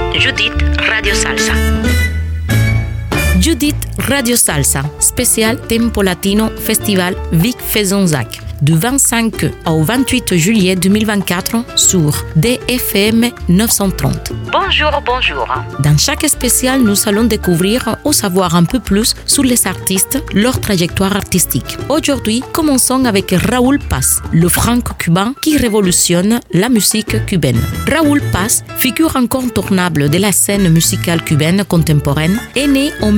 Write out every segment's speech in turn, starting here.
Judith Radio Salsa. Judith Radio Salsa, spécial Tempo Latino Festival Vic Fezensac, du 25 au 28 juillet 2024 sur DFM 930. Bonjour. Dans chaque spécial, nous allons découvrir ou savoir un peu plus sur les artistes, leur trajectoire artistique. Aujourd'hui, commençons avec Raúl Paz, le franco-cubain qui révolutionne la musique cubaine. Raúl Paz, figure incontournable de la scène musicale cubaine contemporaine, est né en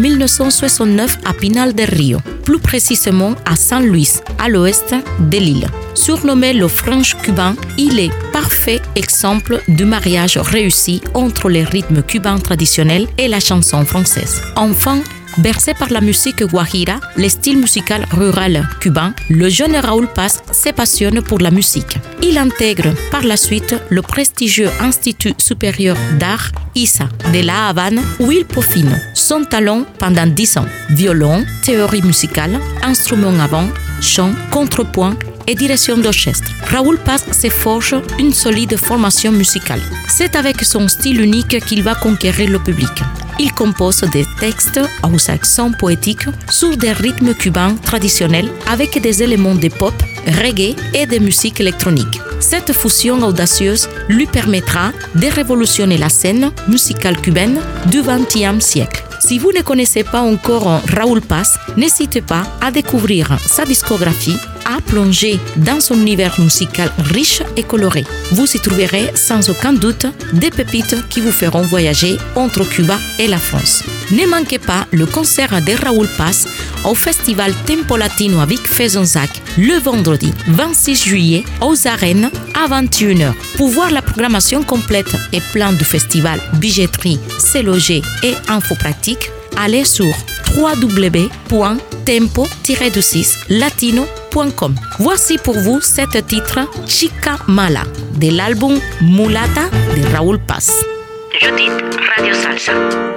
1969 à Pinal del Rio, plus précisément à San Luis, à l'ouest de l'île. Surnommé le French cubain, il est parfait exemple du mariage réussi entre les rythmes cubains traditionnels et la chanson française. Enfin, bercé par la musique guajira, le style musical rural cubain, le jeune Raúl Paz se passionne pour la musique. Il intègre par la suite le prestigieux Institut supérieur d'art ISA de La Havane où il peaufine son talent pendant 10 ans. Violon, théorie musicale, instruments à vent, chant, contrepoint et direction d'orchestre. Raúl Paz se forge une solide formation musicale. C'est avec son style unique qu'il va conquérir le public. Il compose des textes aux accents poétiques sur des rythmes cubains traditionnels avec des éléments de pop, reggae et de musique électronique. Cette fusion audacieuse lui permettra de révolutionner la scène musicale cubaine du XXe siècle. Si vous ne connaissez pas encore Raúl Paz, n'hésitez pas à découvrir sa discographie, à plonger dans son univers musical riche et coloré. Vous y trouverez sans aucun doute des pépites qui vous feront voyager entre Cuba et la France. Ne manquez pas le concert de Raúl Paz au festival Tempo Latino à Vic Fezensac le vendredi 26 juillet aux arènes à 21h. Pour voir la programmation complète et plan du festival, billetterie, se loger et infos pratiques, allez sur www.tempo-latino.com. Voici pour vous cet titre Chica Mala de l'album Mulata de Raúl Paz. Judith Radio Salsa.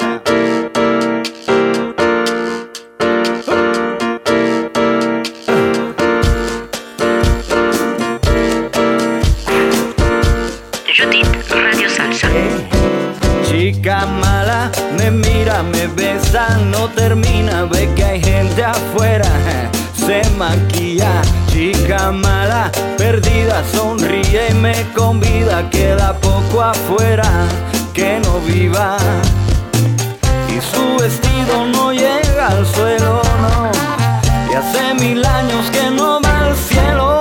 Chica mala, me mira, me besa, no termina, ve que hay gente afuera, se maquilla. Chica mala, perdida, sonríe y me convida, queda poco afuera, que no viva. Y su vestido no llega al suelo, no, y hace 1000 años que no va al cielo.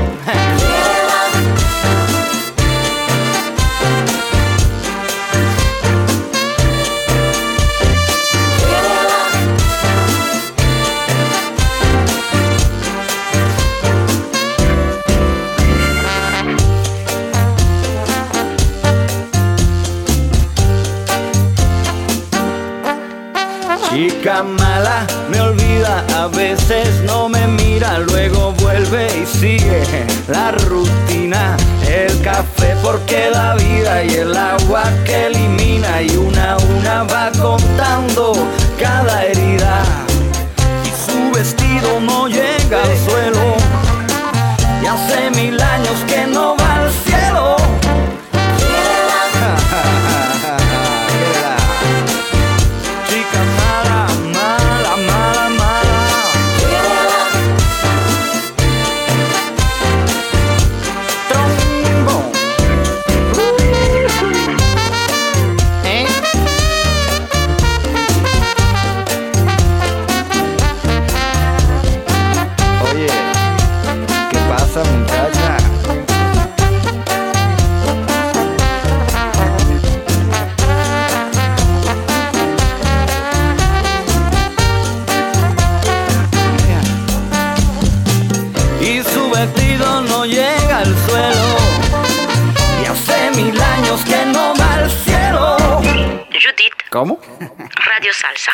Chica mala, me olvida, a veces no me mira, luego vuelve y sigue la rutina. El café porque da vida y el agua que elimina, y una a una va contando cada herida. Y su vestido no llega al suelo, y hace 1000 años que no va al cielo. ¿Cómo? Radio Salsa.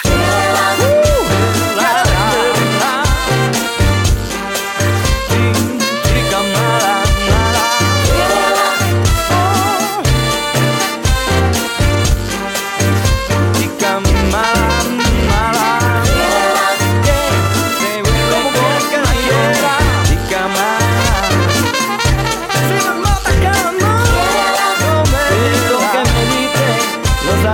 Los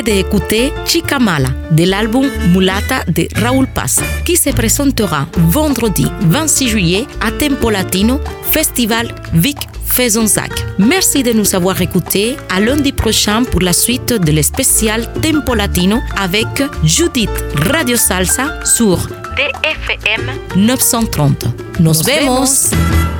d'écouter Chica Mala de l'album Mulata de Raúl Paz, qui se présentera vendredi 26 juillet à Tempo Latino, Festival Vic Fezonzac. Merci de nous avoir écoutés. À lundi prochain pour la suite de l'espécial Tempo Latino avec Judith Radio Salsa sur DFM 930. Nos vemos.